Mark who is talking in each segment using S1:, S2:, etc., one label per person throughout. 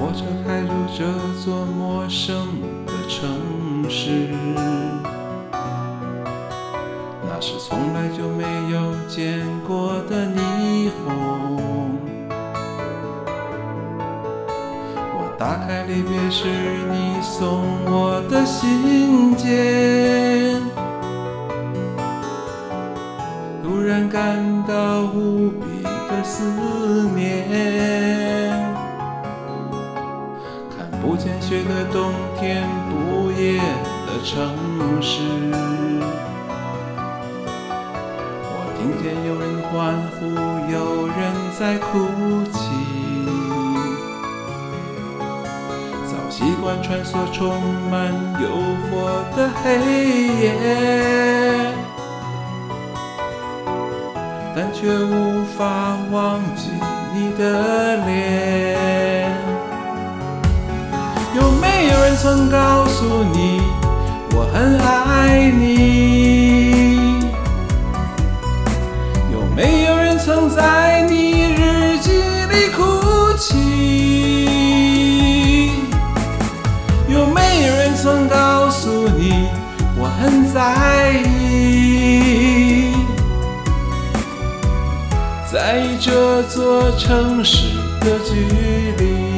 S1: 火车开入这座陌生的城市，那是从来就没有见过的霓虹。我打开离别时你送我的信件，突然感到无比的思念。看不见雪的冬天，不夜的城市，我听见有人欢呼，有人在哭泣。早习惯穿梭充满诱惑的黑夜，但却无法忘记你的脸。有没有人曾告诉你我很爱你？有没有人曾在你日记里哭泣？有没有人曾告诉你我很在意？在意这座城市的距离。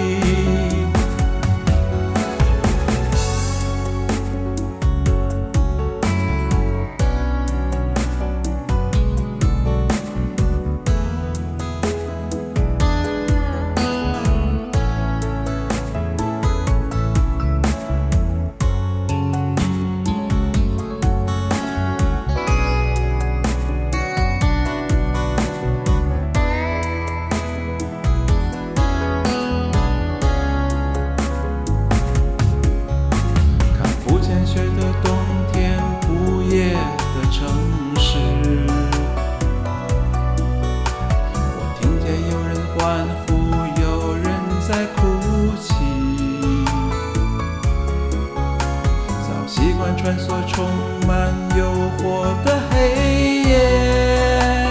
S1: 雪的冬天，不夜的城市，我听见有人欢呼，有人在哭泣。早习惯穿梭充满诱惑的黑夜，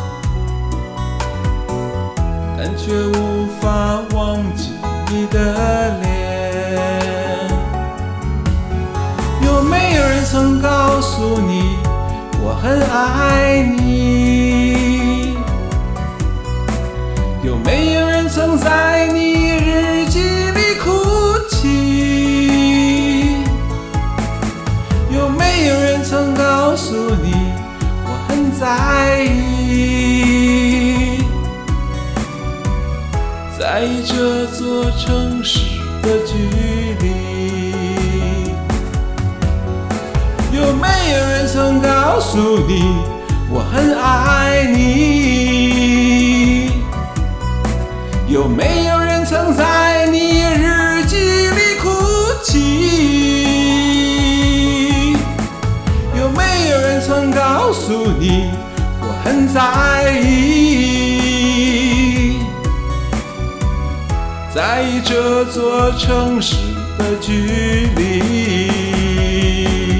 S1: 但却无法忘记你的脸。有没有人曾告诉你我很爱你？有没有人曾在你日记里哭泣？有没有人曾告诉你我很在意？在意这座城市的距离。有没有人曾告诉你我很爱你？有没有人曾在你日记里哭泣？有没有人曾告诉你我很在意？在意这座城市的距离。